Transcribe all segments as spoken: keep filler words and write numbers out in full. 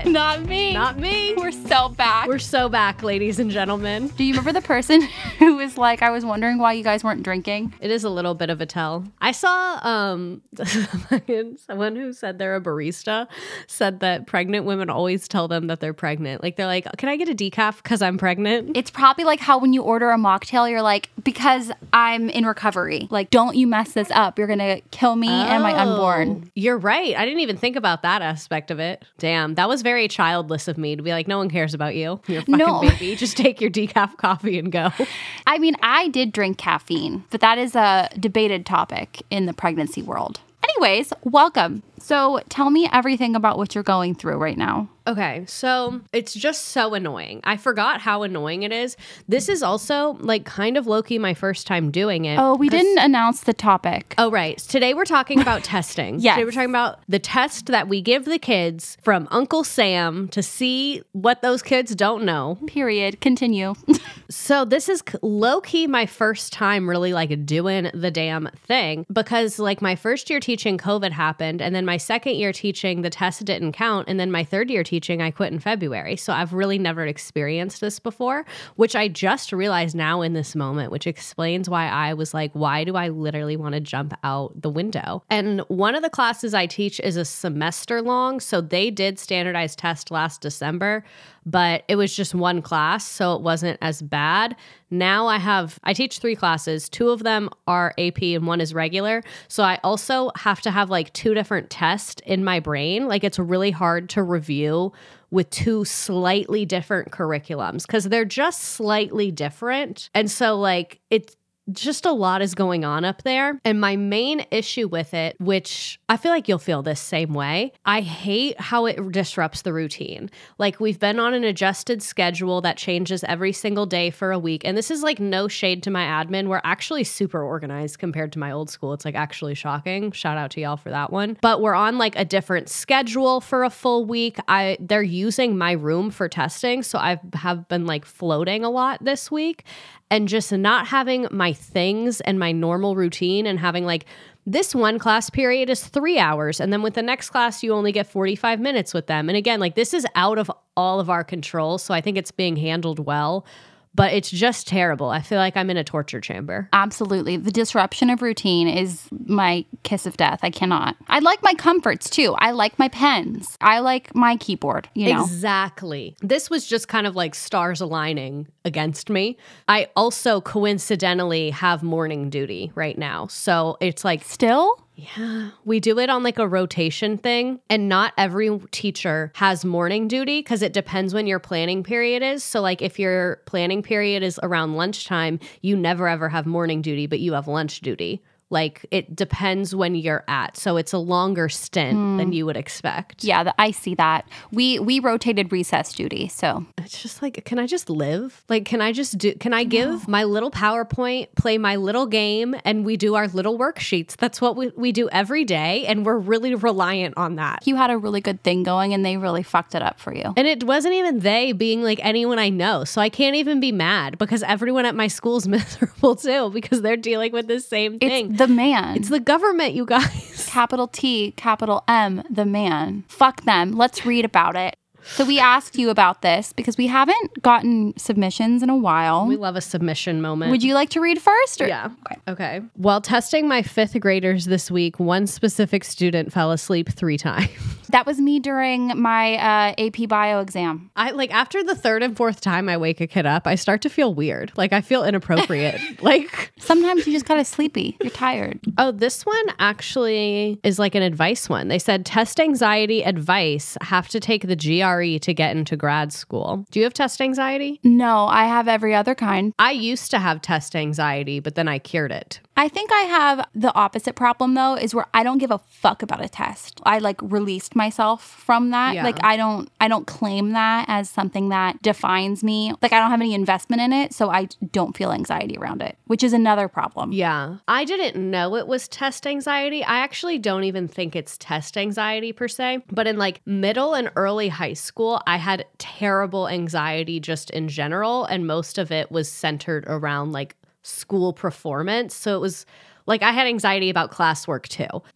Not me. Not me. We're so back. We're so back, ladies and gentlemen. Do you remember the person who was like, I was wondering why you guys weren't drinking? It is a little bit of a tell. I saw um someone who said they're a barista said that pregnant women always tell them that they're pregnant. Like, they're like, can I get a decaf because I'm pregnant? It's probably like how when you order a mocktail, you're like, because I'm in recovery. Like, don't you mess this up. You're going to kill me oh, and my unborn. You're right. I didn't even think about that aspect of it. Damn, that was very childless of me to be like, no one cares about you. You're a fucking no. baby. Just take your decaf coffee and go. I mean, I did drink caffeine, but that is a debated topic in the pregnancy world. Anyways, welcome. So tell me everything about what you're going through right now. Okay, so it's just so annoying. I forgot how annoying it is. This is also like kind of low-key my first time doing it. Oh, we didn't announce the topic. Oh, right. Today we're talking about testing. Yes. Today we're talking about the test that we give the kids from Uncle Sam to see what those kids don't know. Period. Continue. So this is low-key my first time really like doing the damn thing because like my first year teaching COVID happened, and then my second year teaching the test didn't count, and then my third year teaching I quit in February. So I've really never experienced this before, which I just realized now in this moment, which explains why I was like, why do I literally want to jump out the window? And one of the classes I teach is a semester long. So they did standardized test last December, but it was just one class, so it wasn't as bad. Now I have, I teach three classes. Two of them are A P and one is regular. So I also have to have like two different tests in my brain. Like, it's really hard to review with two slightly different curriculums because they're just slightly different. And so like it's, just a lot is going on up there. And my main issue with it, which I feel like you'll feel this same way, I hate how it disrupts the routine. Like, we've been on an adjusted schedule that changes every single day for a week. And this is like no shade to my admin. We're actually super organized compared to my old school. It's like actually shocking. Shout out to y'all for that one. But we're on like a different schedule for a full week. I they're using my room for testing. So I have been like floating a lot this week. And just not having my things and my normal routine and having like this one class period is three hours. And then with the next class, you only get forty-five minutes with them. And again, like this is out of all of our control. So I think it's being handled well. But it's just terrible. I feel like I'm in a torture chamber. Absolutely. The disruption of routine is my kiss of death. I cannot. I like my comforts too. I like my pens. I like my keyboard, you know? Exactly. This was just kind of like stars aligning against me. I also coincidentally have morning duty right now. So it's like... Still? Yeah, we do it on like a rotation thing, and not every teacher has morning duty because it depends when your planning period is. So like if your planning period is around lunchtime, you never ever have morning duty, but you have lunch duty. Like, it depends when you're at. So it's a longer stint mm. than you would expect. Yeah, the, I see that. We we rotated recess duty, so. It's just like, can I just live? Like, can I just do, can I give no. my little PowerPoint, play my little game, and we do our little worksheets? That's what we, we do every day, and we're really reliant on that. You had a really good thing going, and they really fucked it up for you. And it wasn't even they being like anyone I know. So I can't even be mad because everyone at my school's miserable too because they're dealing with the same thing. It's the man. It's the government, you guys. Capital T, capital M, the man. Fuck them. Let's read about it. So we asked you about this because we haven't gotten submissions in a while. We love a submission moment. Would you like to read first? Or? Yeah. Okay. okay. While testing my fifth graders this week, one specific student fell asleep three times. That was me during my uh, A P bio exam. I like after the third and fourth time I wake a kid up, I start to feel weird. Like I feel inappropriate. Like sometimes you just got sleepy. You're tired. Oh, this one actually is like an advice one. They said test anxiety advice, have to take the G R E to get into grad school. Do you have test anxiety? No, I have every other kind. I used to have test anxiety, but then I cured it. I think I have the opposite problem though, is where I don't give a fuck about a test. I like released myself from that. Yeah. Like I don't, I don't claim that as something that defines me. Like I don't have any investment in it. So I don't feel anxiety around it, which is another problem. Yeah. I didn't know it was test anxiety. I actually don't even think it's test anxiety per se, but in like middle and early high school, I had terrible anxiety just in general. And most of it was centered around like school performance. So it was like I had anxiety about classwork too. And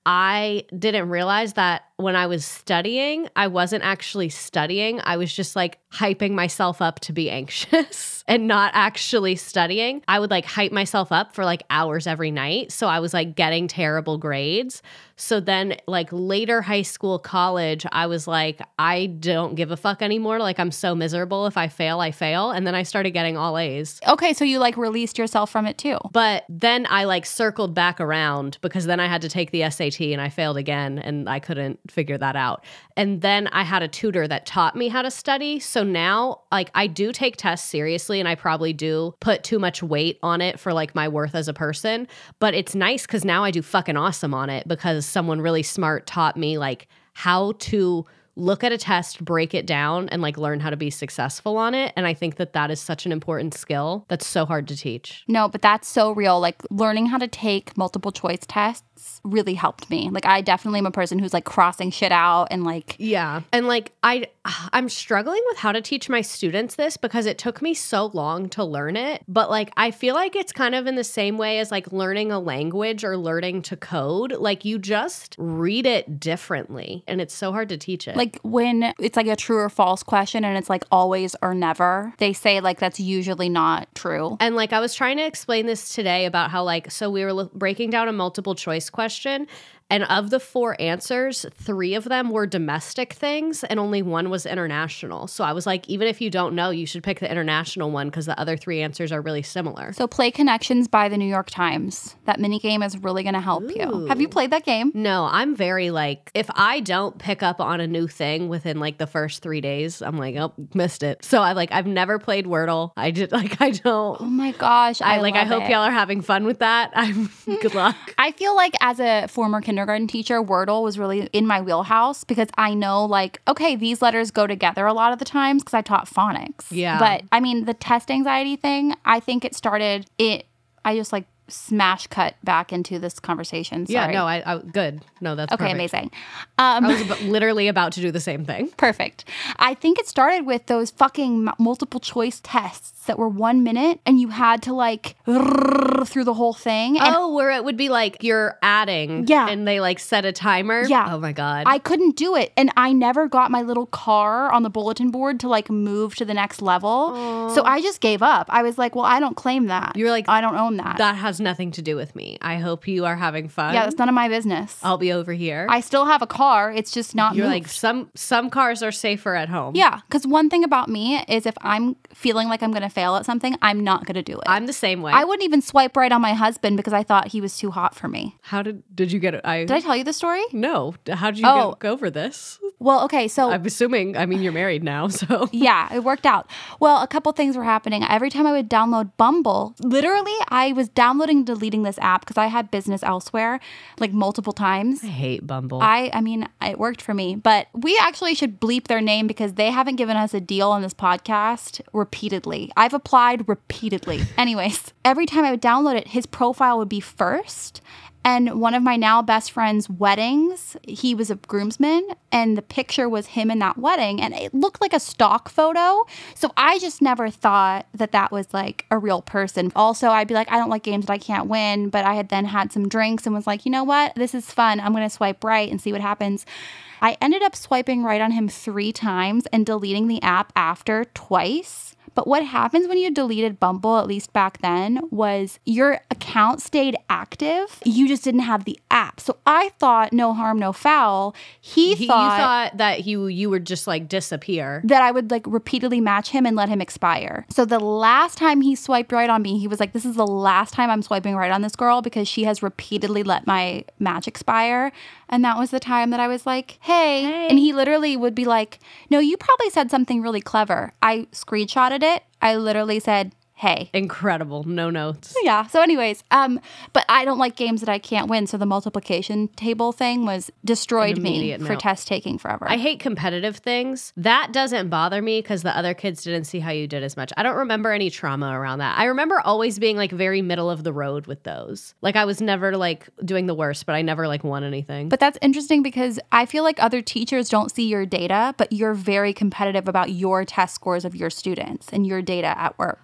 I didn't realize that when I was studying, I wasn't actually studying. I was just like hyping myself up to be anxious and not actually studying. I would like hype myself up for like hours every night. So I was like getting terrible grades. So then like later high school, college, I was like, I don't give a fuck anymore. Like I'm so miserable. If I fail, I fail. And then I started getting all A's. Okay, so you like released yourself from it too. But then I like circled back around because then I had to take the S A T and I failed again and I couldn't figure that out. And then I had a tutor that taught me how to study. So now like I do take tests seriously and I probably do put too much weight on it for like my worth as a person. But it's nice because now I do fucking awesome on it because someone really smart taught me like how to look at a test, break it down, and like learn how to be successful on it. And I think that that is such an important skill that's so hard to teach. No, but that's so real. Like learning how to take multiple choice tests really helped me. Like I definitely am a person who's like crossing shit out and like yeah. And like I I'm struggling with how to teach my students this because it took me so long to learn it. But like I feel like it's kind of in the same way as like learning a language or learning to code. Like you just read it differently and it's so hard to teach it. Like when it's like a true or false question and it's like always or never, they say like that's usually not true. And like I was trying to explain this today about how like, so we were l- breaking down a multiple choice question. And of the four answers, three of them were domestic things and only one was international. So I was like, even if you don't know, you should pick the international one because the other three answers are really similar. So play Connections by the New York Times. That mini game is really going to help Ooh. you. Have you played that game? No, I'm very like, if I don't pick up on a new thing within like the first three days, I'm like, oh, missed it. So I like, I've never played Wordle. I did like, I don't. Oh my gosh. I, I like, I hope it. y'all are having fun with that. I'm good luck. I feel like as a former kindergarten teacher, Wordle was really in my wheelhouse because I know like, okay, these letters go together a lot of the times because I taught phonics. Yeah. But I mean, the test anxiety thing, I think it started, it, I just like smash cut back into this conversation. Sorry. Yeah, no, I, I good. No, that's okay. perfect. Amazing. Um, I was about, literally about to do the same thing. Perfect. I think it started with those fucking m- multiple choice tests that were one minute and you had to like through the whole thing. And oh, where it would be like you're adding Yeah. and they like set a timer. Yeah. Oh my God. I couldn't do it. And I never got my little car on the bulletin board to like move to the next level. Aww. So I just gave up. I was like, well, I don't claim that. You're like, I don't own that. that has nothing to do with me. I hope you are having fun. Yeah, that's none of my business. I'll be over here. I still have a car. It's just not You're moved. like, some some cars are safer at home. Yeah, because one thing about me is if I'm feeling like I'm going to fail at something, I'm not going to do it. I'm the same way. I wouldn't even swipe right on my husband because I thought he was too hot for me. How did did you get it? I Did I tell you the story? No. How did you Oh. go, go over this? Well, okay, so I'm assuming, I mean, you're married now, so. yeah, it worked out. Well, a couple things were happening. Every time I would download Bumble, literally, I was downloading and deleting this app because I had business elsewhere, like multiple times. I hate Bumble. I, I mean, it worked for me, but we actually should bleep their name because they haven't given us a deal on this podcast repeatedly. I've applied repeatedly. Anyways, every time I would download it, his profile would be first. And one of my now best friend's weddings, he was a groomsman and the picture was him in that wedding and it looked like a stock photo. So I just never thought that that was like a real person. Also, I'd be like, I don't like games that I can't win, but I had then had some drinks and was like, you know what? This is fun. I'm going to swipe right and see what happens. I ended up swiping right on him three times and deleting the app after twice. But what happens when you deleted Bumble, at least back then, was your account stayed active. You just didn't have the app. So I thought no harm, no foul. He, He- thought, you thought that you you would just like disappear. that I would like repeatedly match him and let him expire. So the last time he swiped right on me, he was like, this is the last time I'm swiping right on this girl because she has repeatedly let my match expire. And that was the time that I was like, hey. Hey. And he literally would be like, no, you probably said something really clever. I screenshotted it. I literally said, hey. Incredible. No notes. Yeah. So anyways, um, but I don't like games that I can't win. So the multiplication table thing was destroyed An me immediate for no. test taking forever. I hate competitive things. That doesn't bother me because the other kids didn't see how you did as much. I don't remember any trauma around that. I remember always being like very middle of the road with those. Like I was never like doing the worst, but I never like won anything. But that's interesting because I feel like other teachers don't see your data, but you're very competitive about your test scores of your students and your data at work. Um,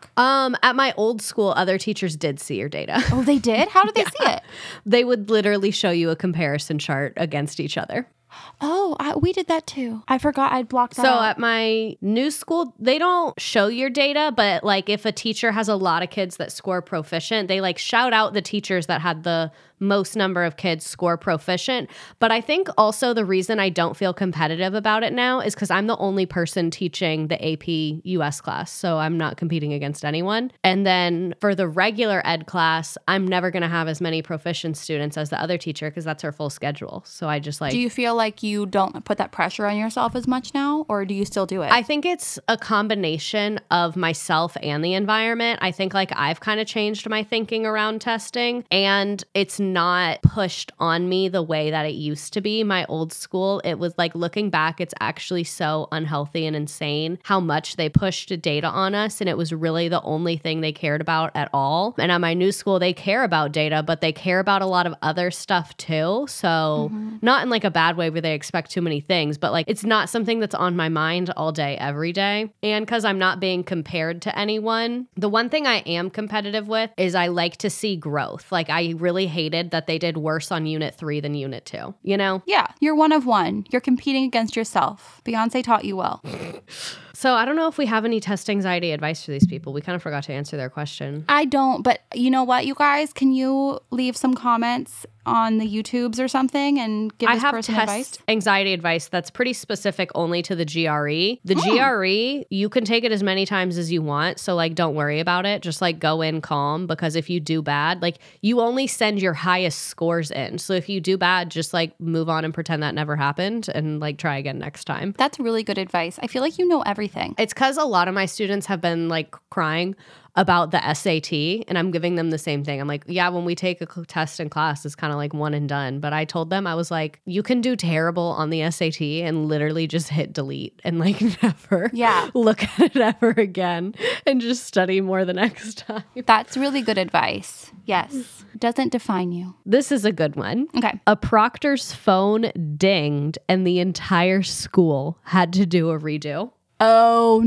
Um, at my old school, other teachers did see your data. Oh, they did? How did they see it? They would literally show you a comparison chart against each other. Oh, I, we did that too. I forgot I'd blocked that So out. at my new school, they don't show your data, but like if a teacher has a lot of kids that score proficient, they like shout out the teachers that had the most number of kids score proficient. But I think also the reason I don't feel competitive about it now is because I'm the only person teaching the A P U S class. So I'm not competing against anyone. And then for the regular ed class, I'm never going to have as many proficient students as the other teacher because that's her full schedule. So I just like... Do you feel like you don't put that pressure on yourself as much now, or do you still do it? I think it's a combination of myself and the environment. I think like I've kind of changed my thinking around testing, and it's not pushed on me the way that it used to be. My old school, it was like, looking back, it's actually so unhealthy and insane how much they pushed data on us, and it was really the only thing they cared about at all. And at my new school, they care about data, but they care about a lot of other stuff too. So mm-hmm. not in like a bad way where they expect too many things, but like it's not something that's on my mind all day, every day. And because I'm not being compared to anyone, the one thing I am competitive with is I like to see growth. Like I really hated that they did worse on unit three than unit two, you know? Yeah, you're one of one. You're competing against yourself. Beyonce taught you well. So I don't know if we have any test anxiety advice for these people. We kind of forgot to answer their question. I don't, but you know what, you guys? Can you leave some comments on the YouTubes or something and give this I have person test advice? Anxiety advice that's pretty specific only to the G R E. The Mm. G R E, you can take it as many times as you want. So like, don't worry about it. Just like go in calm, because if you do bad, like you only send your highest scores in. So if you do bad, just like move on and pretend that never happened and like try again next time. That's really good advice. I feel like you know everything. It's because a lot of my students have been like crying about the S A T, and I'm giving them the same thing. I'm like, yeah, when we take a test in class, it's kind of like one and done. But I told them, I was like, you can do terrible on the S A T and literally just hit delete and like never yeah. look at it ever again and just study more the next time. That's really good advice. Yes. Doesn't define you. This is a good one. Okay. A proctor's phone dinged and the entire school had to do a redo. Oh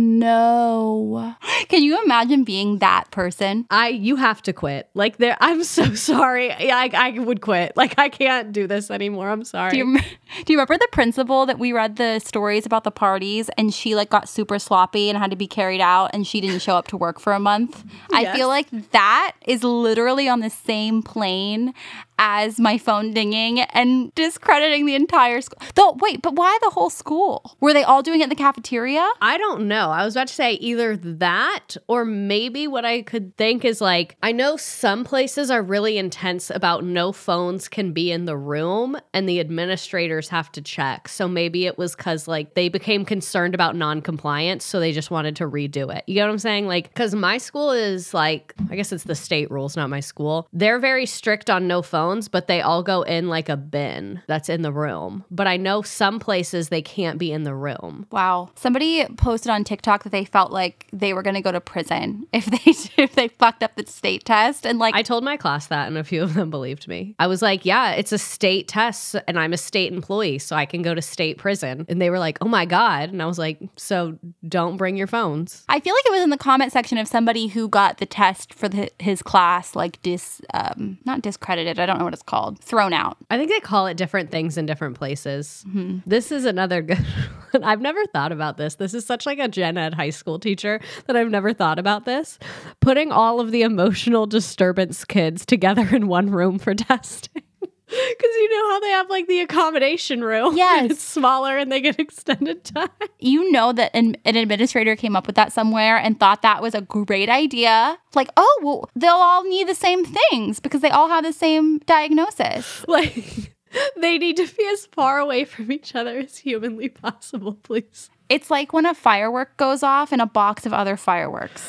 no. Can you imagine being that person? I you have to quit. Like there I'm so sorry. Yeah, I, I would quit. Like I can't do this anymore. I'm sorry. Do you, do you remember the principal that we read the stories about the parties, and she like got super sloppy and had to be carried out, and she didn't show up to work for a month? Yes. I feel like that is literally on the same plane as my phone dinging and discrediting the entire school. Though, wait, but why the whole school? Were they all doing it in the cafeteria? I don't know. I was about to say either that, or maybe what I could think is like, I know some places are really intense about no phones can be in the room and the administrators have to check. So maybe it was because like they became concerned about non-compliance, so they just wanted to redo it. You get what I'm saying? Like, because my school is like, I guess it's the state rules, not my school. They're very strict on no phones, but they all go in like a bin that's in the room. But I know some places they can't be in the room. Wow. Somebody posted on TikTok that they felt like they were going to go to prison if they if they fucked up the state test. And like, I told my class that, and a few of them believed me. I was like, yeah, it's a state test and I'm a state employee, so I can go to state prison. And they were like, oh my God. And I was like, so don't bring your phones. I feel like it was in the comment section of somebody who got the test for the, his class, like dis, um, not discredited. I don't know what it's called. Thrown out. I think they call it different things in different places. Mm-hmm. This is another good one. I've never thought about this. This is such like a gen ed high school teacher that I've never thought about this. Putting all of the emotional disturbance kids together in one room for testing. Because you know how they have like the accommodation room. Yes. It's smaller and they get extended time. You know that an, an administrator came up with that somewhere and thought that was a great idea. Like, oh, well, they'll all need the same things because they all have the same diagnosis. Like, they need to be as far away from each other as humanly possible, please. It's like when a firework goes off in a box of other fireworks.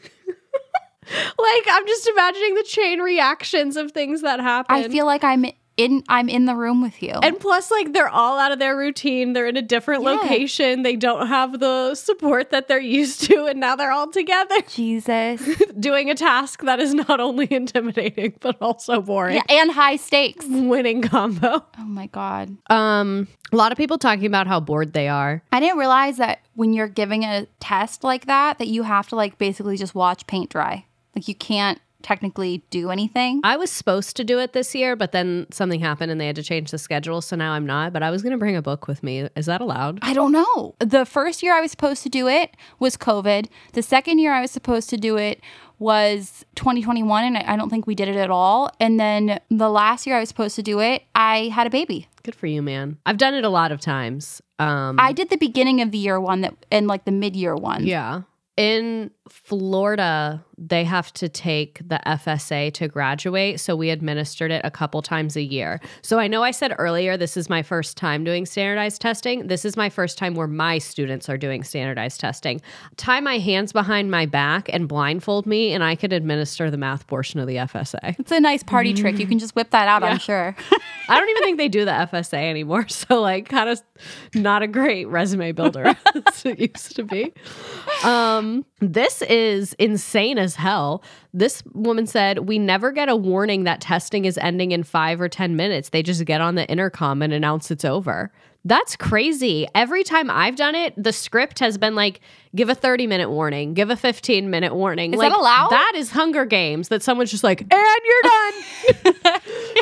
Like, I'm just imagining the chain reactions of things that happen. I feel like I'm in I'm in the room with you. And plus, like, they're all out of their routine. They're in a different Yeah. location. They don't have the support that they're used to. And now they're all together Jesus. doing a task that is not only intimidating, but also boring. Yeah, and high stakes. Winning combo. Oh my God. Um, a lot of people talking about how bored they are. I didn't realize that when you're giving a test like that, that you have to like basically just watch paint dry. Like you can't technically do anything. I was supposed to do it this year, but then something happened and they had to change the schedule. So now I'm not, but I was going to bring a book with me. Is that allowed? I don't know. The first year I was supposed to do it was COVID. The second year I was supposed to do it was twenty twenty-one, and I don't think we did it at all. And then the last year I was supposed to do it, I had a baby. Good for you, man. I've done it a lot of times. Um, I did the beginning of the year one that and like the mid-year one. yeah. In Florida, they have to take the F S A to graduate. So we administered it a couple times a year. So I know I said earlier, this is my first time doing standardized testing. This is my first time where my students are doing standardized testing. Tie my hands behind my back and blindfold me, and I could administer the math portion of the F S A. It's a nice party trick. You can just whip that out, Yeah. I'm sure. I don't even think they do the F S A anymore. So like kind of not a great resume builder as it used to be. Um, this is insane as hell. This woman said, we never get a warning that testing is ending in five or ten minutes. They just get on the intercom and announce it's over. That's crazy. Every time I've done it, the script has been like, give a thirty minute warning, give a fifteen minute warning. Is like, that allowed? That is Hunger Games that someone's just like, and you're done.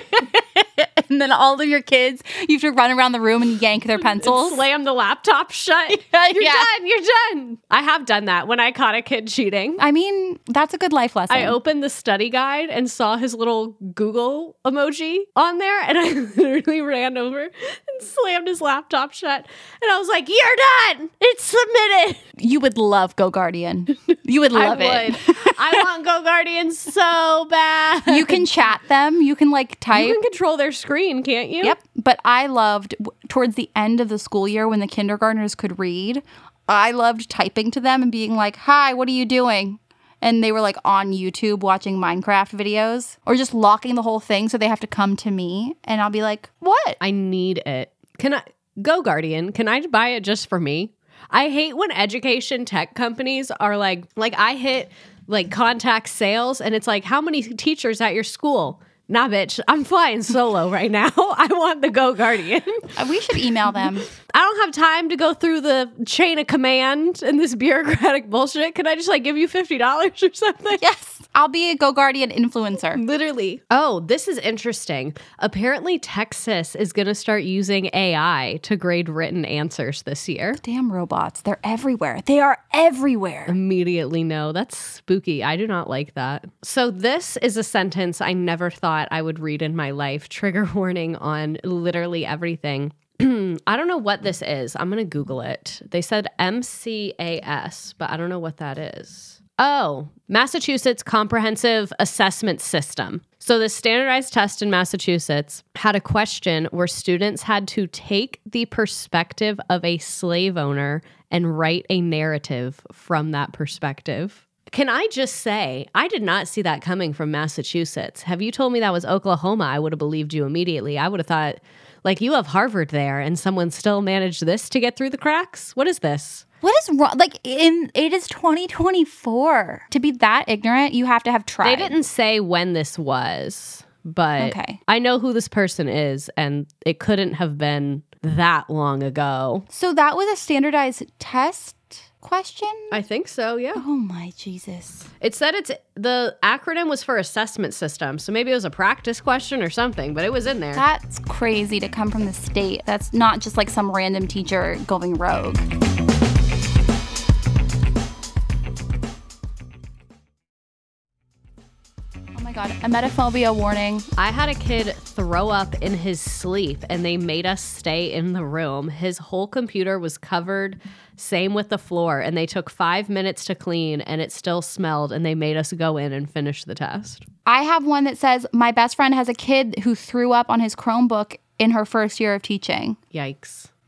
And then all of your kids, you have to run around the room and yank their pencils. Slam the laptop shut. You're Yeah. done. You're done. I have done that when I caught a kid cheating. I mean, that's a good life lesson. I opened the study guide and saw his little Google emoji on there, and I literally ran over and slammed his laptop shut. And I was like, you're done. It's submitted. You would love Go Guardian. You would love I it. would. I want Go Guardian so bad. You can chat them. You can like type. You can control their screen, can't you? Yep. But I loved w- towards the end of the school year when the kindergartners could read, I loved typing to them and being like, hi, what are you doing? And they were like on YouTube watching Minecraft videos or just locking the whole thing so they have to come to me. And I'll be like, what? I need it. Can I Go Guardian? Can I buy it just for me? I hate when education tech companies are like, like I hit like contact sales and it's like, how many teachers at your school? Nah, bitch, I'm flying solo right now. I want the Go Guardian. Uh, We should email them. I don't have time to go through the chain of command and this bureaucratic bullshit. Can I just like give you fifty dollars or something? Yes. I'll be a Go Guardian influencer. Literally. Oh, this is interesting. Apparently, Texas is going to start using A I to grade written answers this year. Damn robots. They're everywhere. They are everywhere. Immediately no. That's spooky. I do not like that. So this is a sentence I never thought I would read in my life. Trigger warning on literally everything. I don't know what this is. I'm going to Google it. They said M C A S, but I don't know what that is. Oh, Massachusetts Comprehensive Assessment System. So the standardized test in Massachusetts had a question where students had to take the perspective of a slave owner and write a narrative from that perspective. Can I just say, I did not see that coming from Massachusetts. Have you told me that was Oklahoma, I would have believed you immediately. I would have thought, like, you have Harvard there and someone still managed this to get through the cracks? What is this? What is wrong? Like, in it is twenty twenty-four. To be that ignorant, you have to have tried. They didn't say when this was, but Okay. I know who this person is, and it couldn't have been that long ago. So that was a standardized test question? I think so, yeah. Oh my Jesus. It said it's the acronym was for assessment system, so maybe it was a practice question or something, but it was in there. That's crazy to come from the state. That's not just like some random teacher going rogue. Oh my God, emetophobia warning. I had a kid throw up in his sleep and they made us stay in the room. His whole computer was covered, same with the floor, and they took five minutes to clean and it still smelled and they made us go in and finish the test. I have one that says my best friend has a kid who threw up on his Chromebook in her first year of teaching. Yikes.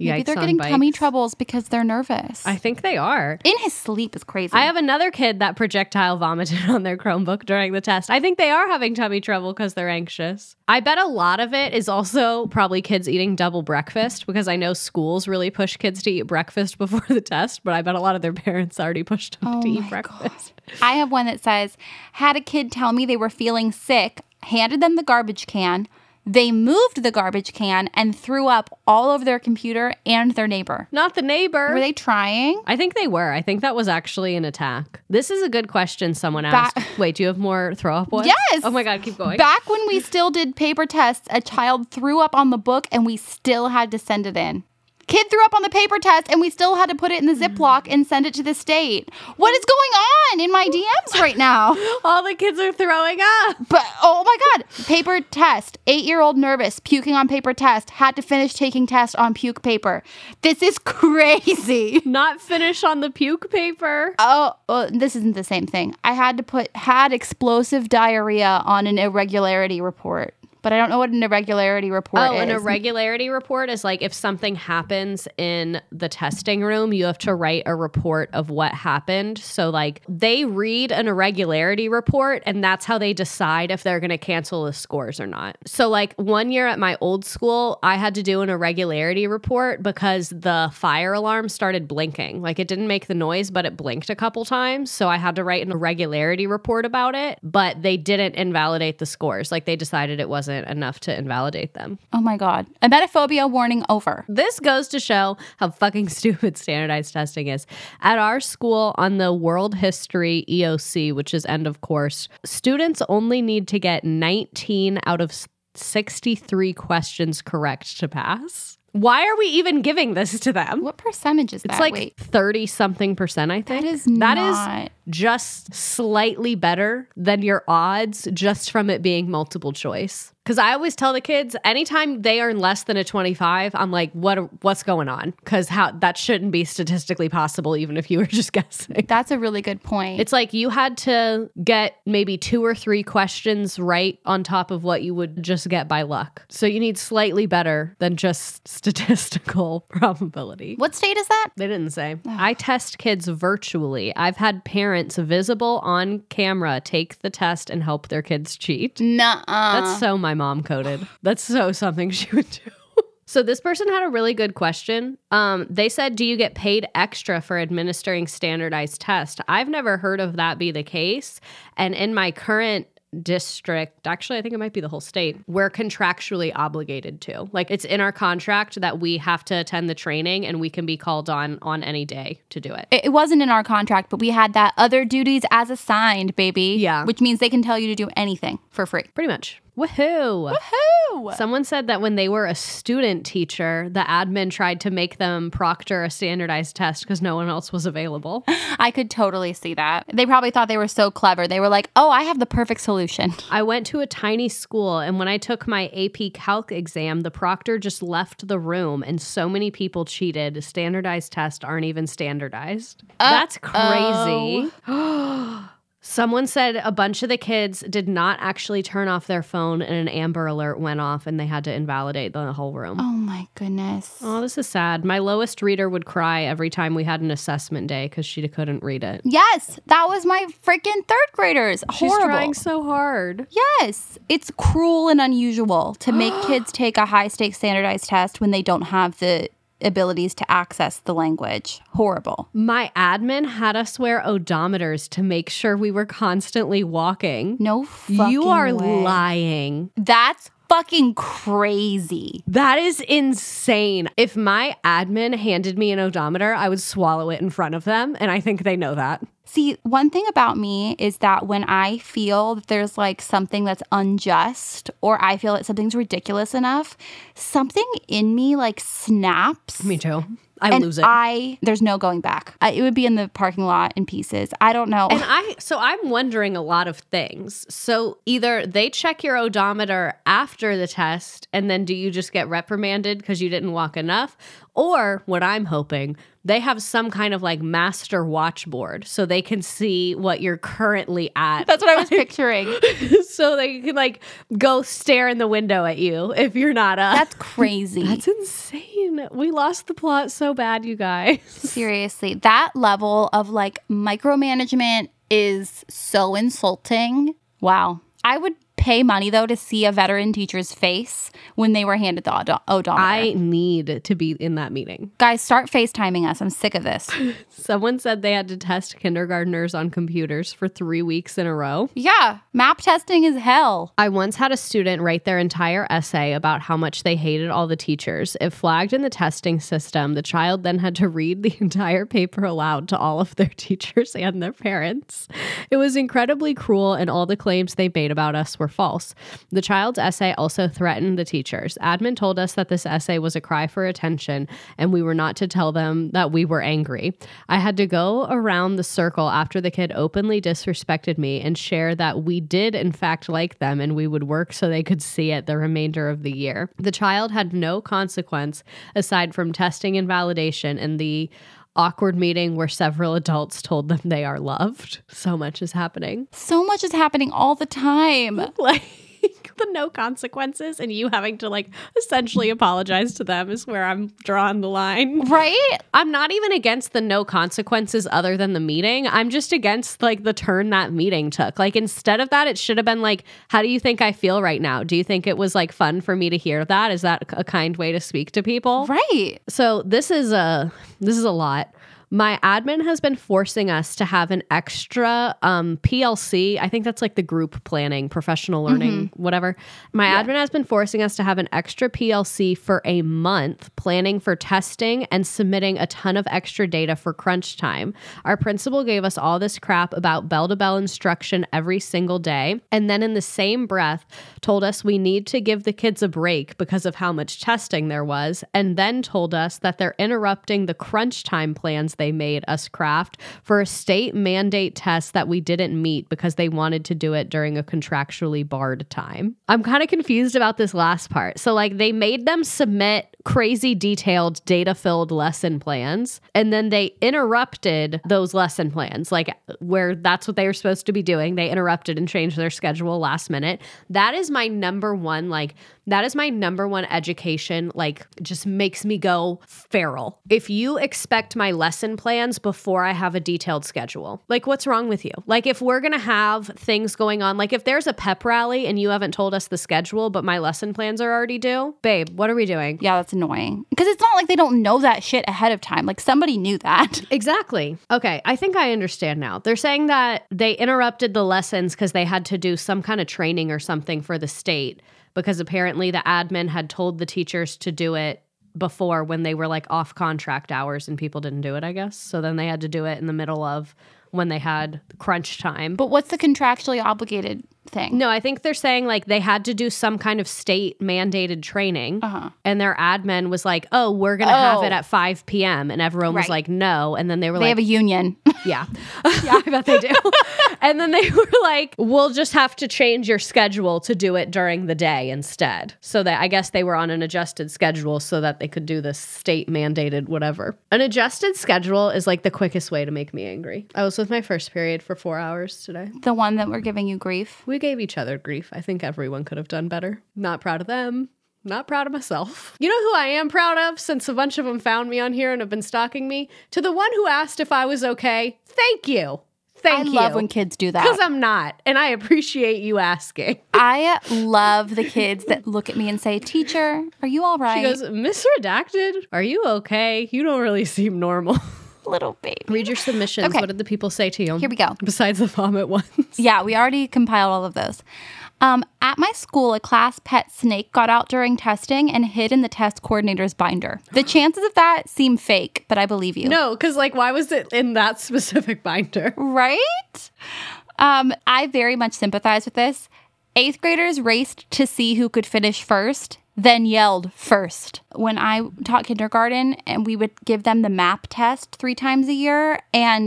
Maybe Yikes they're on getting tummy bikes. troubles because they're nervous. I think they are. In his sleep is crazy. I have another kid that projectile vomited on their Chromebook during the test. I think they are having tummy trouble because they're anxious. I bet a lot of it is also probably kids eating double breakfast, because I know schools really push kids to eat breakfast before the test, but I bet a lot of their parents already pushed them Oh to eat my breakfast. I have one that says, had a kid tell me they were feeling sick, handed them the garbage can. They moved the garbage can and threw up all over their computer and their neighbor. Not the neighbor. Were they trying? I think they were. I think that was actually an attack. This is a good question someone asked. Ba- Wait, do you have more throw up ones? Yes. Oh my God, keep going. Back when we still did paper tests, a child threw up on the book and we still had to send it in. Kid threw up on the paper test and we still had to put it in the Ziploc and send it to the state. What is going on in my D Ms right now? All the kids are throwing up. But, oh my God, paper test. Eight-year-old nervous, puking on paper test, had to finish taking test on puke paper. This is crazy. Not finish on the puke paper. Oh, well, this isn't the same thing. I had to put, had explosive diarrhea on an irregularity report. But I don't know what an irregularity report Oh, is. an irregularity report is like if something happens in the testing room, you have to write a report of what happened. So like they read an irregularity report and that's how they decide if they're going to cancel the scores or not. So like one year at my old school, I had to do an irregularity report because the fire alarm started blinking. Like it didn't make the noise, but it blinked a couple times. So I had to write an irregularity report about it, but they didn't invalidate the scores. Like they decided it wasn't enough to invalidate them. Oh my God. Emetophobia warning over. This goes to show how fucking stupid standardized testing is. At our school on the World History E O C, which is end of course, students only need to get nineteen out of sixty-three questions correct to pass. Why are we even giving this to them? What percentage is that? It's like Wait. thirty something percent, I think. That is That not... is just slightly better than your odds just from it being multiple choice. Because I always tell the kids, anytime they earn less than a twenty-five, I'm like, what? what's going on? Because how that shouldn't be statistically possible, even if you were just guessing. That's a really good point. It's like you had to get maybe two or three questions right on top of what you would just get by luck. So you need slightly better than just statistical probability. What state is that? They didn't say. I test kids virtually. I've had parents visible on camera take the test and help their kids cheat. Nuh-uh. That's so my mom coded. That's so something she would do. So this person had a really good question. Um, they said, do you get paid extra for administering standardized tests? I've never heard of that be the case. And in my current district, actually, I think it might be the whole state, we're contractually obligated to. Like it's in our contract that we have to attend the training and we can be called on on any day to do it. It, it wasn't in our contract, but we had that other duties as assigned, baby. Yeah. Which means they can tell you to do anything for free. Pretty much. Woohoo! Woohoo! Someone said that when they were a student teacher, the admin tried to make them proctor a standardized test because no one else was available. I could totally see that. They probably thought they were so clever. They were like, oh, I have the perfect solution. I went to a tiny school, and when I took my A P Calc exam, the proctor just left the room, and so many people cheated. Standardized tests aren't even standardized. That's crazy. Someone said a bunch of the kids did not actually turn off their phone and an Amber Alert went off and they had to invalidate the whole room. Oh my goodness. Oh, this is sad. My lowest reader would cry every time we had an assessment day because she couldn't read it. Yes, that was my freaking third graders. She's Horrible. trying so hard. Yes, it's cruel and unusual to make kids take a high stakes standardized test when they don't have the abilities to access the language. Horrible. My admin had us wear odometers to make sure we were constantly walking. No fucking You are way. lying. That's fucking crazy. That is insane. If my admin handed me an odometer, I would swallow it in front of them, and I think they know that. See, one thing about me is that when I feel that there's like something that's unjust or I feel that something's ridiculous enough, something in me like snaps. Me too. I and lose it. I, there's no going back. I, it would be in the parking lot in pieces. I don't know. And I, so I'm wondering a lot of things. So either they check your odometer after the test, and then do you just get reprimanded because you didn't walk enough? Or what I'm hoping, they have some kind of like master watchboard so they can see what you're currently at. That's what I was picturing. So they can like go stare in the window at you if you're not up. That's crazy. That's insane. We lost the plot so bad, you guys. Seriously, that level of like micromanagement is so insulting. Wow. I would pay money, though, to see a veteran teacher's face when they were handed the odo- odometer. I need to be in that meeting. Guys, start FaceTiming us. I'm sick of this. Someone said they had to test kindergartners on computers for three weeks in a row. Yeah, map testing is hell. I once had a student write their entire essay about how much they hated all the teachers. If flagged in the testing system, the child then had to read the entire paper aloud to all of their teachers and their parents. It was incredibly cruel, and all the claims they made about us were false. The child's essay also threatened the teachers. Admin told us that this essay was a cry for attention, and we were not to tell them that we were angry. I had to go around the circle after the kid openly disrespected me and share that we did in fact like them, and we would work so they could see it the remainder of the year. The child had no consequence aside from testing and validation in the awkward meeting where several adults told them they are loved. So much is happening. So much is happening all the time. Like the no consequences and you having to like essentially apologize to them is where I'm drawing the line. Right? I'm not even against the no consequences other than the meeting. I'm just against like the turn that meeting took. Like instead of that, it should have been like, how do you think I feel right now? Do you think it was like fun for me to hear that? Is that a kind way to speak to people? Right. So this is a this is a lot. My admin has been forcing us to have an extra um, P L C. I think that's like the group planning, professional learning, mm-hmm. whatever. My yeah. admin has been forcing us to have an extra P L C for a month, planning for testing and submitting a ton of extra data for crunch time. Our principal gave us all this crap about bell-to-bell instruction every single day, and then in the same breath told us we need to give the kids a break because of how much testing there was, and then told us that they're interrupting the crunch time plans they made us craft for a state mandate test that we didn't meet because they wanted to do it during a contractually barred time. I'm kind of confused about this last part. So like they made them submit crazy detailed data-filled lesson plans, and then they interrupted those lesson plans, like where that's what they were supposed to be doing. They interrupted and changed their schedule last minute. That is my number one, like, that is my number one education, like, just makes me go feral. If you expect my lesson plans before I have a detailed schedule, like, what's wrong with you? Like, if we're going to have things going on, like if there's a pep rally and you haven't told us the schedule, but my lesson plans are already due, babe, what are we doing? Yeah, that's annoying. Because it's not like they don't know that shit ahead of time. Like somebody knew that. Exactly. Okay, I think I understand now. They're saying that they interrupted the lessons because they had to do some kind of training or something for the state, because apparently the admin had told the teachers to do it before when they were like off contract hours and people didn't do it, I guess. So then they had to do it in the middle of when they had crunch time. But what's the contractually obligated thing? No, I think they're saying like they had to do some kind of state mandated training, uh-huh. and their admin was like, oh, we're going to oh. have it at five p.m. And everyone right. was like, no. And then they were they like... They have a union. Yeah. Yeah, I bet they do. And then they were like, we'll just have to change your schedule to do it during the day instead. So that I guess they were on an adjusted schedule so that they could do this state mandated whatever. An adjusted schedule is like the quickest way to make me angry. I was with my first period for four hours today. The one that we're giving you grief? We gave each other grief. I think everyone could have done better. Not proud of them. Not proud of myself. You know who I am proud of, since a bunch of them found me on here and have been stalking me? To the one who asked if I was okay, thank you. Thank I you. I love when kids do that. Because I'm not, and I appreciate you asking. I love the kids that look at me and say, teacher, are you all right? She goes, Miss Redacted, are you okay? You don't really seem normal. Little baby. Read your submissions. Okay. What did the people say to you? Here we go. Besides the vomit ones. Yeah, we already compiled all of those. Um, at my school, a class pet snake got out during testing and hid in the test coordinator's binder. The chances of that seem fake, but I believe you. No, because like, why was it in that specific binder? Right? Um, I very much sympathize with this. Eighth graders raced to see who could finish first, then yelled first. When I taught kindergarten, and we would give them the map test three times a year, and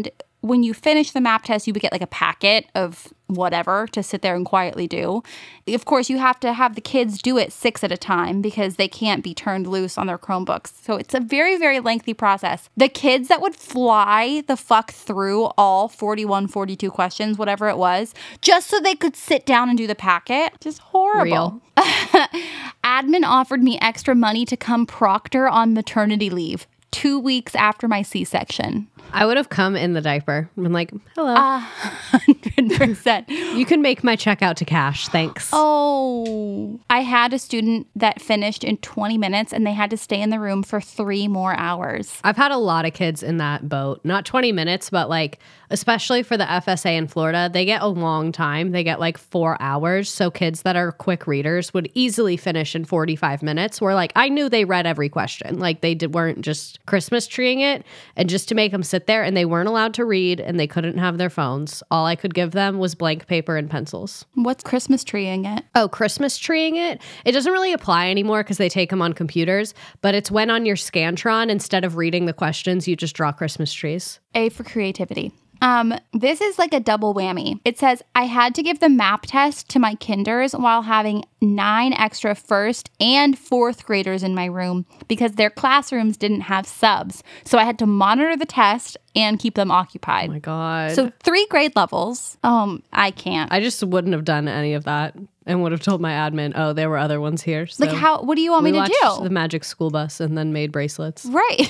when you finish the map test, you would get like a packet of whatever to sit there and quietly do. Of course, you have to have the kids do it six at a time because they can't be turned loose on their Chromebooks. So it's a very, very lengthy process. The kids that would fly the fuck through all forty-one, forty-two questions, whatever it was, just so they could sit down and do the packet, just horrible. Admin offered me extra money to come proctor on maternity leave two weeks after my C-section. I would have come in the diaper and been like, hello. A hundred percent. You can make my check out to cash. Thanks. Oh, I had a student that finished in twenty minutes and they had to stay in the room for three more hours. I've had a lot of kids in that boat. Not twenty minutes, but like, especially for the F S A in Florida, they get a long time. They get like four hours. So kids that are quick readers would easily finish in forty-five minutes. Where like, I knew they read every question. Like they did, weren't just Christmas treeing it. And just to make them sit there, and they weren't allowed to read and they couldn't have their phones. All I could give them was blank paper and pencils. What's Christmas treeing it? Oh, Christmas treeing it? It doesn't really apply anymore because they take them on computers, but it's when on your Scantron, instead of reading the questions, you just draw Christmas trees. A for creativity. Um, this is like a double whammy. It says, I had to give the map test to my kinders while having nine extra first and fourth graders in my room because their classrooms didn't have subs. So I had to monitor the test and keep them occupied. Oh my God. So three grade levels. Um, I can't. I just wouldn't have done any of that and would have told my admin, oh, there were other ones here. So like how, what do you want we me to watched do? The Magic School Bus and then made bracelets. Right.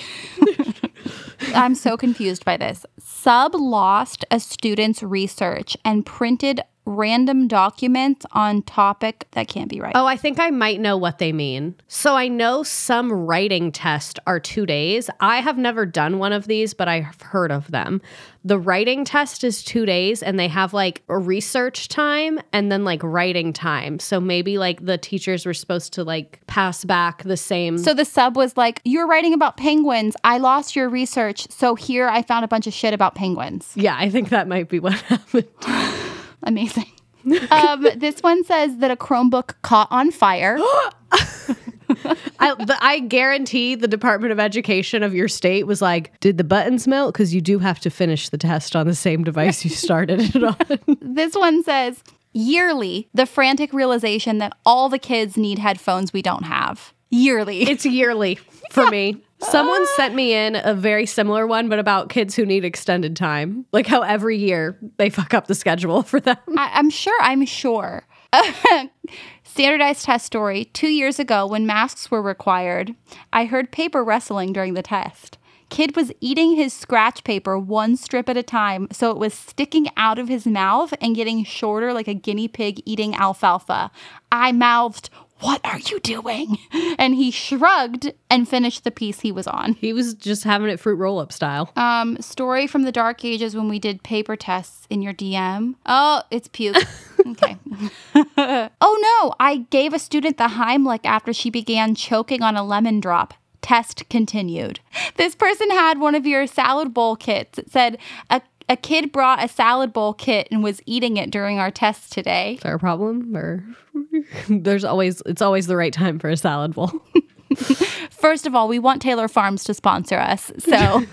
I'm so confused by this. Sub lost a student's research and printed random documents on topic that can't be right. Oh, I think I might know what they mean. So I know some writing tests are two days. I have never done one of these, but I've heard of them. The writing test is two days and they have like a research time and then like writing time. So maybe like the teachers were supposed to like pass back the same. So the sub was like, you're writing about penguins. I lost your research. So here I found a bunch of shit about penguins. Yeah, I think that might be what happened. Amazing. um, this one says that a Chromebook caught on fire. I, the, I guarantee the Department of Education of your state was like, did the buttons melt? Because you do have to finish the test on the same device you started it on. This one says, yearly, the frantic realization that all the kids need headphones we don't have. Yearly. It's yearly for me. Someone sent me in a very similar one, but about kids who need extended time. Like how every year they fuck up the schedule for them. I, I'm sure. I'm sure. Standardized test story. Two years ago, when masks were required, I heard paper rustling during the test. Kid was eating his scratch paper one strip at a time, so it was sticking out of his mouth and getting shorter like a guinea pig eating alfalfa. I mouthed, "What are you doing?" And he shrugged and finished the piece he was on. He was just having it fruit roll-up style. Um, story from the dark ages when we did paper tests in your D M. Oh, it's puke. Okay. Oh no, I gave a student the Heimlich after she began choking on a lemon drop. Test continued. This person had one of your salad bowl kits. It said, a A kid brought a salad bowl kit and was eating it during our test today. Is there a problem? Or there's always, it's always the right time for a salad bowl. First of all, we want Taylor Farms to sponsor us. So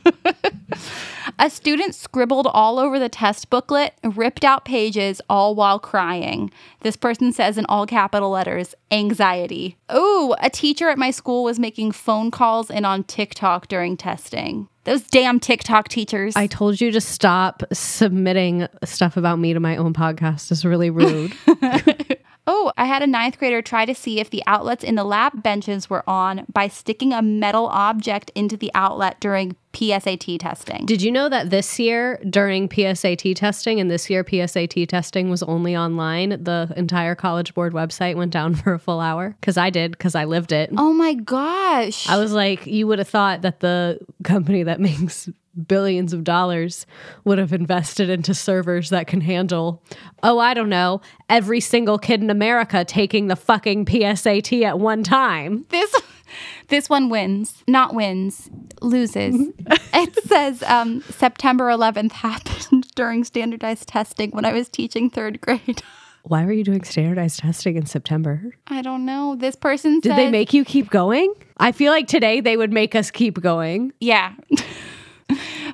a student scribbled all over the test booklet, ripped out pages, all while crying. This person says in all capital letters, anxiety. Ooh, a teacher at my school was making phone calls and on TikTok during testing. Those damn TikTok teachers. I told you to stop submitting stuff about me to my own podcast. It's really rude. Oh, I had a ninth grader try to see if the outlets in the lab benches were on by sticking a metal object into the outlet during P S A T testing. Did you know that this year during P S A T testing, and this year P S A T testing was only online, the entire College Board website went down for a full hour? Because I did, because I lived it. Oh my gosh. I was like, you would have thought that the company that makes billions of dollars would have invested into servers that can handle, oh, I don't know, every single kid in America taking the fucking P S A T at one time. This this one wins. Not wins. Loses. It says um, September eleventh happened during standardized testing when I was teaching third grade. Why were you doing standardized testing in September? I don't know. This person Did says, they make you keep going? I feel like today they would make us keep going. Yeah.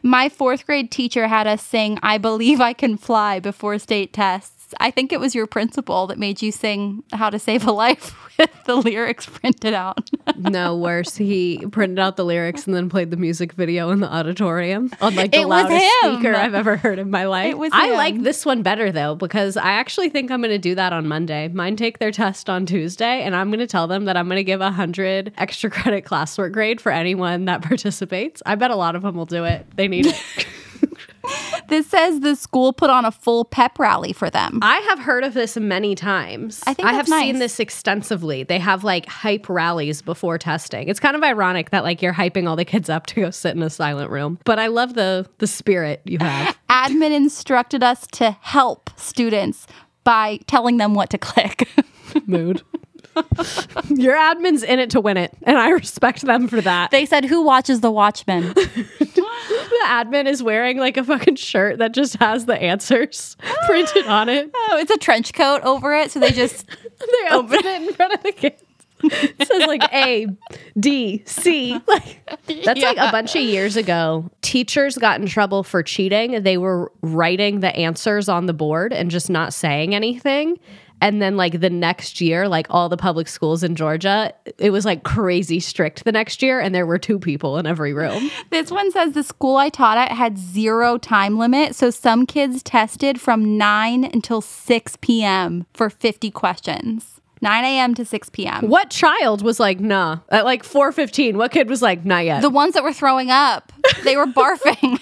My fourth grade teacher had us sing I Believe I Can Fly before state tests. I think it was your principal that made you sing How to Save a Life with the lyrics printed out. No, worse. He printed out the lyrics and then played the music video in the auditorium on like the It was loudest him. speaker I've ever heard in my life. It was I him. like this one better though, because I actually think I'm going to do that on Monday. Mine take their test on Tuesday, and I'm going to tell them that I'm going to give a hundred extra credit classwork grade for anyone that participates. I bet a lot of them will do it. They need it. This says the school put on a full pep rally for them. I have heard of this many times. I think I have that's seen nice. this extensively. They have like hype rallies before testing. It's kind of ironic that like you're hyping all the kids up to go sit in a silent room. But I love the the spirit you have. Admin instructed us to help students by telling them what to click. Mood. Your admin's in it to win it, and I respect them for that. They said, who watches The Watchmen? The admin is wearing like a fucking shirt that just has the answers printed on it. Oh, it's a trench coat over it, so they just... They open it in front of the kids. It says like A, D, C. Like that's Yeah. like a bunch of years ago. Teachers got in trouble for cheating. They were writing the answers on the board and just not saying anything. And then like the next year, like all the public schools in Georgia, it was like crazy strict the next year. And there were two people in every room. This one says the school I taught at had zero time limit, so some kids tested from nine until six p.m. for fifty questions. nine a.m. to six p.m. What child was like, nah, at like four fifteen? What kid was like, not yet? The ones that were throwing up, they were barfing.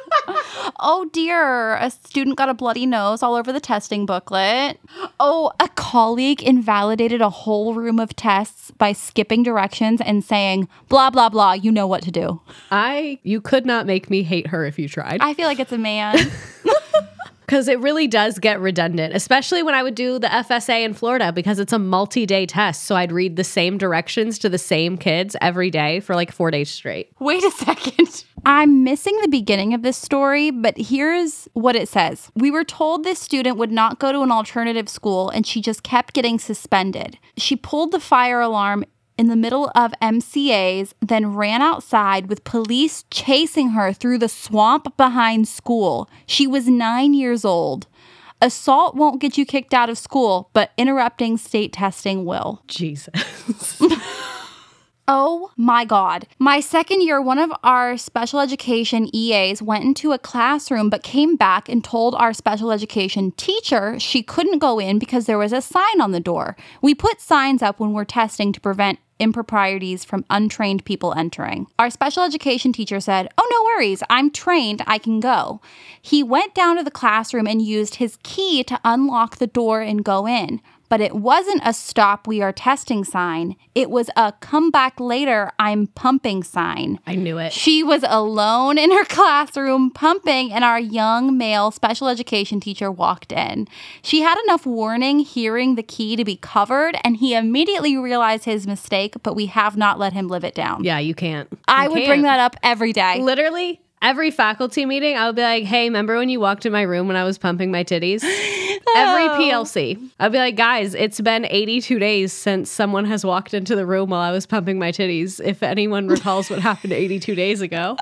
Oh dear, a student got a bloody nose all over the testing booklet. Oh, a colleague invalidated a whole room of tests by skipping directions and saying, blah, blah, blah, you know what to do. I, you could not make me hate her if you tried. I feel like it's a man. Because it really does get redundant, especially when I would do the F S A in Florida because it's a multi-day test. So I'd read the same directions to the same kids every day for like four days straight. Wait a second. I'm missing the beginning of this story, but here's what it says. We were told this student would not go to an alternative school, and she just kept getting suspended. She pulled the fire alarm in the middle of M C As, then ran outside with police chasing her through the swamp behind school. She was nine years old. Assault won't get you kicked out of school, but interrupting state testing will. Jesus. Oh my God. My second year, one of our special education E As went into a classroom but came back and told our special education teacher she couldn't go in because there was a sign on the door. We put signs up when we're testing to prevent improprieties from untrained people entering. Our special education teacher said, "Oh, no worries. I'm trained. I can go." He went down to the classroom and used his key to unlock the door and go in. But it wasn't a stop, we are testing sign. It was a come back later, I'm pumping sign. I knew it. She was alone in her classroom pumping, and our young male special education teacher walked in. She had enough warning hearing the key to be covered, and he immediately realized his mistake, but we have not let him live it down. Yeah, you can't. I You would can't. bring that up every day. Literally, every faculty meeting, I would be like, hey, remember when you walked in my room when I was pumping my titties? Every P L C. I'd be like, guys, it's been eighty-two days since someone has walked into the room while I was pumping my titties. If anyone recalls what happened eighty-two days ago.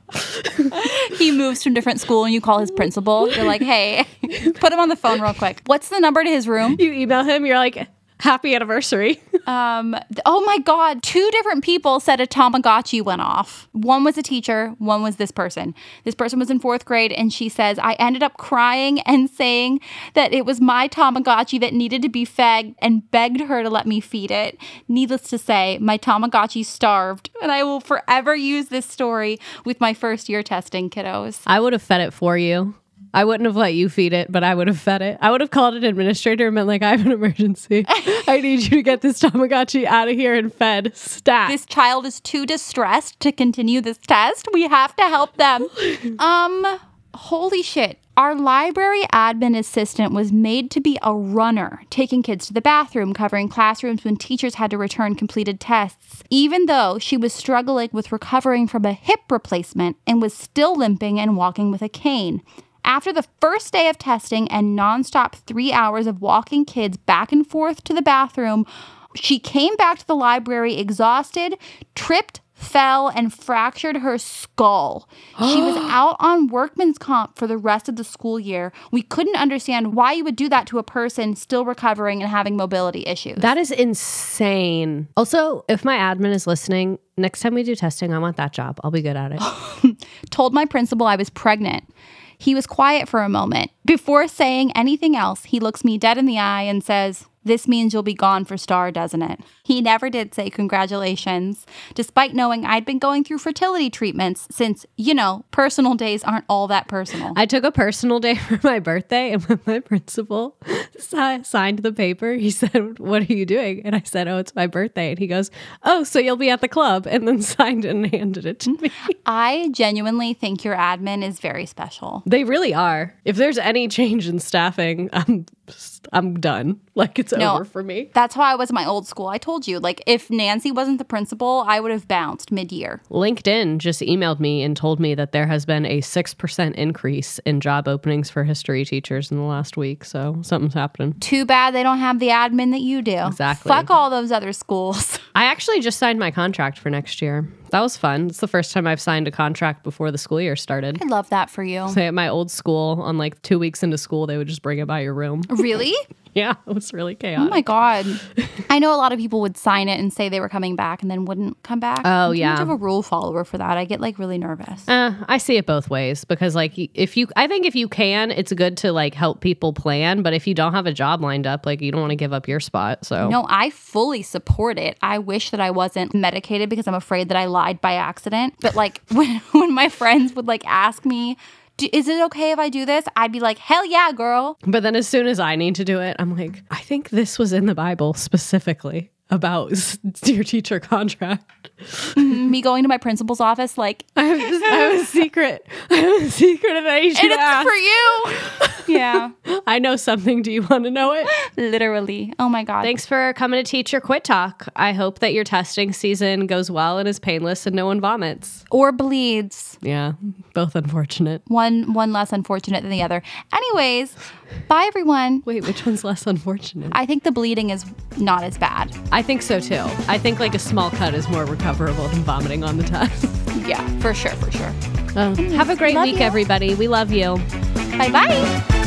He moves to a different school and you call his principal. You're like, hey, put him on the phone real quick. What's the number to his room? You email him, you're like, happy anniversary. Um, th- oh my God. Two different people said a Tamagotchi went off. One was a teacher. One was this person. This person was in fourth grade, and she says, I ended up crying and saying that it was my Tamagotchi that needed to be fed and begged her to let me feed it. Needless to say, my Tamagotchi starved, and I will forever use this story with my first year testing kiddos. I would have fed it for you. I wouldn't have let you feed it, but I would have fed it. I would have called an administrator and been like, I have an emergency. I need you to get this Tamagotchi out of here and fed. Stat. This child is too distressed to continue this test. We have to help them. Um, holy shit. Our library admin assistant was made to be a runner, taking kids to the bathroom, covering classrooms when teachers had to return completed tests, even though she was struggling with recovering from a hip replacement and was still limping and walking with a cane. After the first day of testing and nonstop three hours of walking kids back and forth to the bathroom, she came back to the library exhausted, tripped, fell and fractured her skull. She was out on workman's comp for the rest of the school year. We couldn't understand why you would do that to a person still recovering and having mobility issues. That is insane. Also, if my admin is listening, next time we do testing, I want that job. I'll be good at it. Told my principal I was pregnant. He was quiet for a moment. Before saying anything else, he looks me dead in the eye and says, "This means you'll be gone for STAR, doesn't it?" He never did say congratulations, despite knowing I'd been going through fertility treatments since, you know, personal days aren't all that personal. I took a personal day for my birthday, and when my principal si- signed the paper, he said, "What are you doing?" And I said, "Oh, it's my birthday." And he goes, "Oh, so you'll be at the club," and then signed it and handed it to me. I genuinely think your admin is very special. They really are. If there's any change in staffing, I'm I'm done. Like, it's No, over for me. That's how I was at my old school. I told you, like, if Nancy wasn't the principal, I would have bounced mid-year. LinkedIn just emailed me and told me that there has been a six percent increase in job openings for history teachers in the last week. So something's happening. Too bad they don't have the admin that you do. Exactly. Fuck all those other schools. I actually just signed my contract for next year. That was fun. It's the first time I've signed a contract before the school year started. I love that for you. So at my old school, on like two weeks into school, they would just bring it by your room. Really? Yeah, it was really Oh chaotic. my God. I know a lot of people would sign it and say they were coming back and then wouldn't come back. Oh, I'm too yeah. much of a rule follower for that. I get like really nervous. Uh, I see it both ways because like if you, I think if you can, it's good to like help people plan. But if you don't have a job lined up, like you don't want to give up your spot. So No, I fully support it. I wish that I wasn't medicated because I'm afraid that I lied by accident. But like when, when my friends would like ask me, "Do- is it okay if I do this?" I'd be like, hell yeah, girl. But then as soon as I need to do it, I'm like, I think this was in the Bible specifically about your teacher contract. Me going to my principal's office like, I have, this, I have a secret. I have a secret and I need you and to it's ask. for you. Yeah, I know something. Do you want to know it? literally. Oh my God. Thanks for coming to Teacher Quit Talk. I hope that your testing season goes well and is painless and no one vomits. Or bleeds. Yeah, both unfortunate. One one less unfortunate than the other. Anyways, bye everyone. Wait, which one's less unfortunate? I think the bleeding is not as bad. I think so too. I think like a small cut is more recoverable than vomiting on the test. Yeah, for sure, for sure. Oh, have a great Love week, you. everybody. We love you. Bye bye.